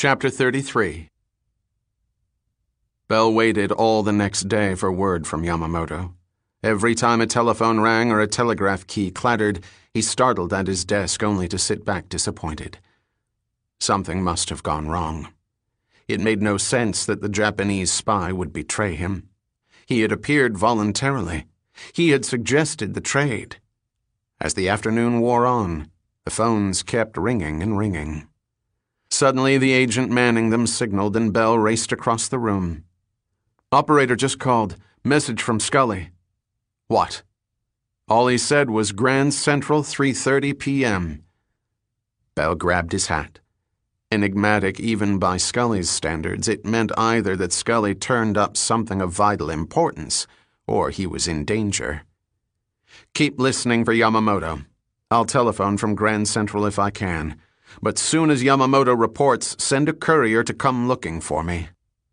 Chapter 33. Bell waited all the next day for word from Yamamoto. Every time a telephone rang or a telegraph key clattered, he startled at his desk only to sit back disappointed. Something must have gone wrong. It made no sense that the Japanese spy would betray him. He had appeared voluntarily. He had suggested the trade. As the afternoon wore on, the phones kept ringing and ringing. Suddenly, the agent manning them signaled and Bell raced across the room. "Operator just called. Message from Scully." "What?" All he said was Grand Central, 3:30 p.m. Bell grabbed his hat. Enigmatic even by Scully's standards, it meant either that Scully turned up something of vital importance, or he was in danger. "Keep listening for Yamamoto. I'll telephone from Grand Central if I can. But soon as Yamamoto reports, send a courier to come looking for me."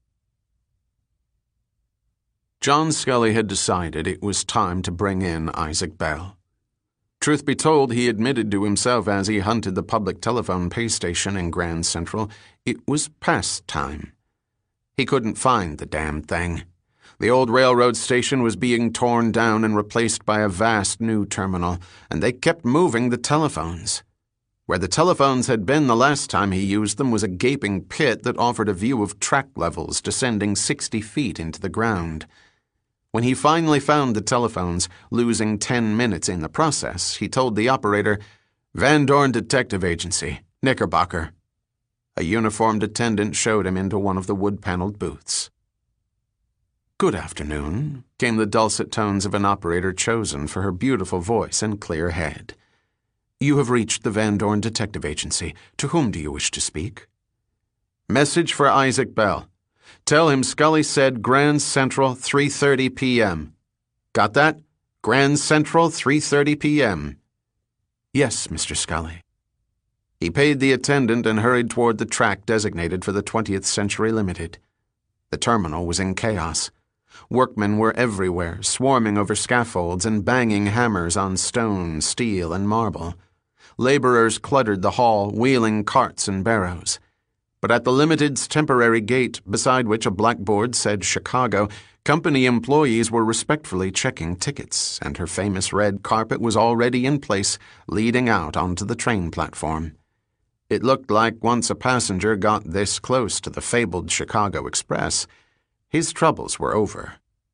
John Scully had decided it was time to bring in Isaac Bell. Truth be told, he admitted to himself as he hunted the public telephone pay station in Grand Central, it was past time. He couldn't find the damn thing. The old railroad station was being torn down and replaced by a vast new terminal, and they kept moving the telephones. Where the telephones had been the last time he used them was a gaping pit that offered a view of track levels descending 60 feet into the ground. When he finally found the telephones, losing 10 minutes in the process, he told the operator, "Van Dorn Detective Agency, Knickerbocker." A uniformed attendant showed him into one of the wood-paneled booths. "Good afternoon," came the dulcet tones of an operator chosen for her beautiful voice and clear head. "You have reached the Van Dorn Detective Agency. To whom do you wish to speak?" "Message for Isaac Bell. Tell him Scully said Grand Central, 3:30 p.m. Got that? Grand Central, 3:30 p.m. "Yes, Mr. Scully." He paid the attendant and hurried toward the track designated for the 20th Century Limited. The terminal was in chaos. Workmen were everywhere, swarming over scaffolds and banging hammers on stone, steel, and marble. Laborers cluttered the hall, wheeling carts and barrows. But at the Limited's temporary gate, beside which a blackboard said Chicago, company employees were respectfully checking tickets, and her famous red carpet was already in place, leading out onto the train platform. It looked like once a passenger got this close to the fabled Chicago Express, his troubles were over.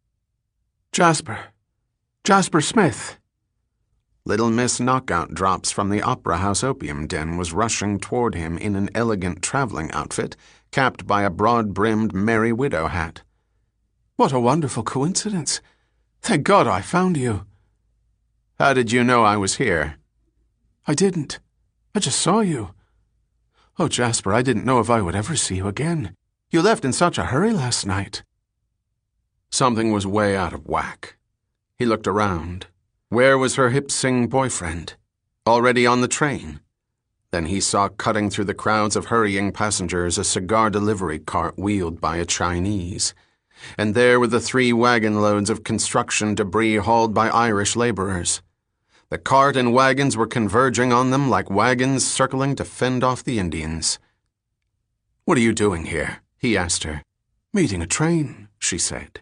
Jasper Smith." Little Miss Knockout Drops from the Opera House opium den was rushing toward him in an elegant traveling outfit, capped by a broad-brimmed Merry Widow hat. "What a wonderful coincidence. Thank God I found you." "How did you know I was here?" "I didn't. I just saw you. Oh, Jasper, I didn't know if I would ever see you again. You left in such a hurry last night." Something was way out of whack. He looked around. Where was her hip-sing boyfriend? Already on the train? Then he saw cutting through the crowds of hurrying passengers a cigar delivery cart wheeled by a Chinese. And there were the 3 wagon loads of construction debris hauled by Irish laborers. The cart and wagons were converging on them like wagons circling to fend off the Indians. "What are you doing here?" he asked her. "Meeting a train," she said.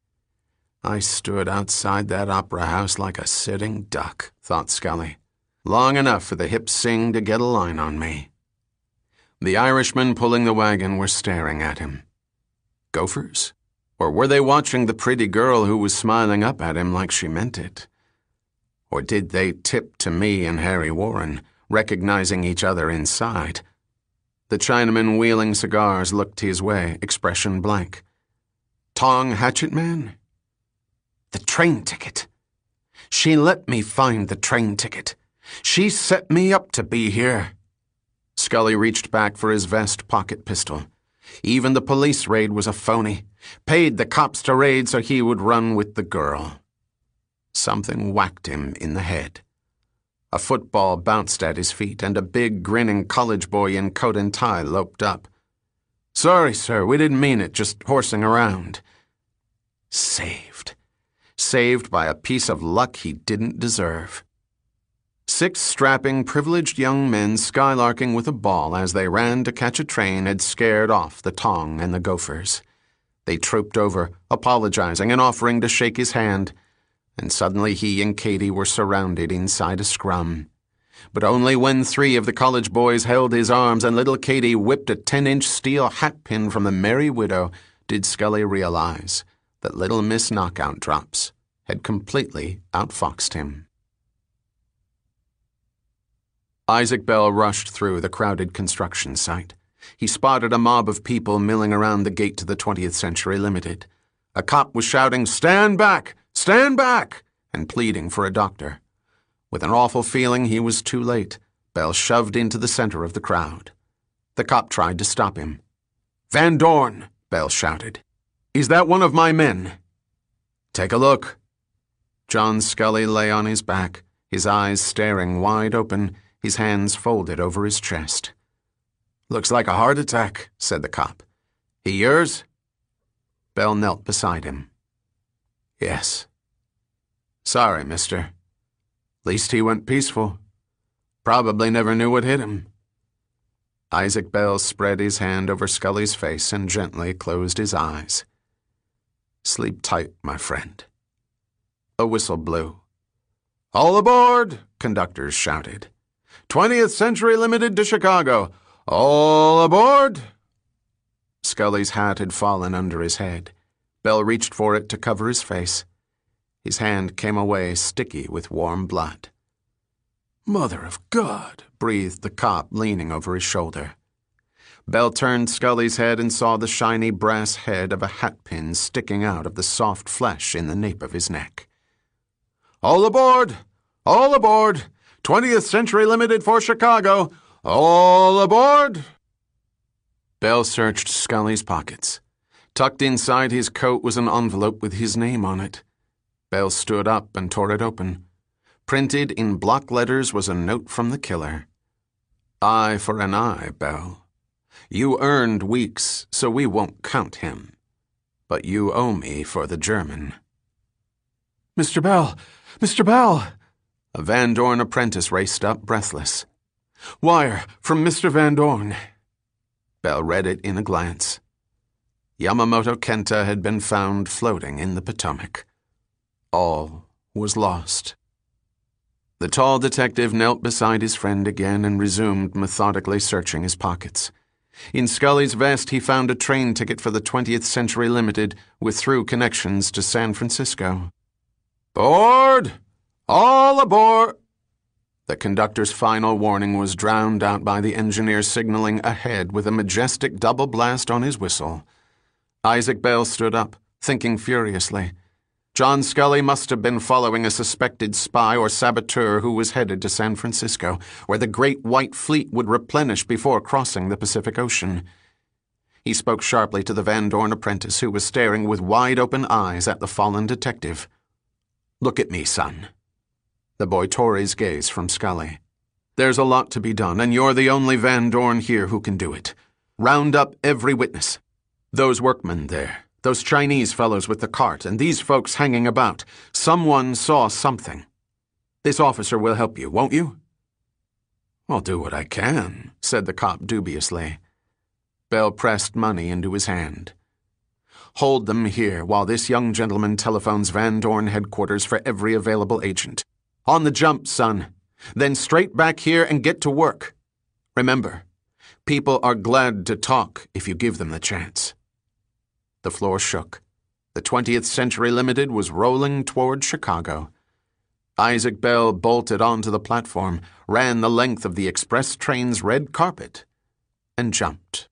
I stood outside that opera house like a sitting duck, thought Scully. Long enough for the hip sing to get a line on me. The Irishmen pulling the wagon were staring at him. Gophers? Or were they watching the pretty girl who was smiling up at him like she meant it? Or did they tip to me and Harry Warren, recognizing each other inside? The Chinaman wheeling cigars looked his way, expression blank. Tong Hatchet Man? The train ticket. She let me find the train ticket. She set me up to be here. Scully reached back for his vest pocket pistol. Even the police raid was a phony. Paid the cops to raid so he would run with the girl. Something whacked him in the head. A football bounced at his feet, and a big, grinning college boy in coat and tie loped up. "Sorry, sir, we didn't mean it, just horsing around." Saved. Saved by a piece of luck he didn't deserve. 6 strapping, privileged young men skylarking with a ball as they ran to catch a train had scared off the Tong and the Gophers. They trooped over, apologizing and offering to shake his hand, and suddenly he and Katie were surrounded inside a scrum. But only when 3 of the college boys held his arms and little Katie whipped a 10-inch steel hatpin from the Merry Widow did Scully realize that Little Miss Knockout Drops had completely outfoxed him. Isaac Bell rushed through the crowded construction site. He spotted a mob of people milling around the gate to the 20th Century Limited. A cop was shouting, "Stand back! Stand back!" and pleading for a doctor. With an awful feeling he was too late, Bell shoved into the center of the crowd. The cop tried to stop him. "Van Dorn!" Bell shouted. "Is that one of my men?" "Take a look." John Scully lay on his back, his eyes staring wide open, his hands folded over his chest. "Looks like a heart attack," said the cop. "He yours?" Bell knelt beside him. "Yes." "Sorry, mister. Least he went peaceful. Probably never knew what hit him." Isaac Bell spread his hand over Scully's face and gently closed his eyes. "Sleep tight, my friend." A whistle blew. "All aboard!" conductors shouted. 20th Century Limited to Chicago. All aboard!" Scully's hat had fallen under his head. Bell reached for it to cover his face. His hand came away sticky with warm blood. "Mother of God," breathed the cop, leaning over his shoulder. Bell turned Scully's head and saw the shiny brass head of a hatpin sticking out of the soft flesh in the nape of his neck. "All aboard! All aboard! 20th Century Limited for Chicago! All aboard!" Bell searched Scully's pockets. Tucked inside his coat was an envelope with his name on it. Bell stood up and tore it open. Printed in block letters was a note from the killer. "Eye for an eye, Bell. You earned Weeks, so we won't count him. But you owe me for the German." "Mr. Bell! Mr. Bell!" A Van Dorn apprentice raced up, breathless. "Wire from Mr. Van Dorn." Bell read it in a glance. Yamamoto Kenta had been found floating in the Potomac. All was lost. The tall detective knelt beside his friend again and resumed methodically searching his pockets. In Scully's vest he found a train ticket for the 20th Century Limited with through connections to San Francisco. "Board! All aboard!" The conductor's final warning was drowned out by the engineer signaling ahead with a majestic double blast on his whistle. Isaac Bell stood up, thinking furiously. John Scully must have been following a suspected spy or saboteur who was headed to San Francisco, where the Great White Fleet would replenish before crossing the Pacific Ocean. He spoke sharply to the Van Dorn apprentice, who was staring with wide-open eyes at the fallen detective. "Look at me, son." The boy tore his gaze from Scully. "There's a lot to be done, and you're the only Van Dorn here who can do it. Round up every witness. Those workmen there, those Chinese fellows with the cart, and these folks hanging about. Someone saw something. This officer will help you, won't you?" "I'll do what I can," said the cop dubiously. Bell pressed money into his hand. "Hold them here while this young gentleman telephones Van Dorn headquarters for every available agent. On the jump, son. Then straight back here and get to work. Remember, people are glad to talk if you give them the chance." The floor shook. The 20th Century Limited was rolling toward Chicago. Isaac Bell bolted onto the platform, ran the length of the express train's red carpet, and jumped.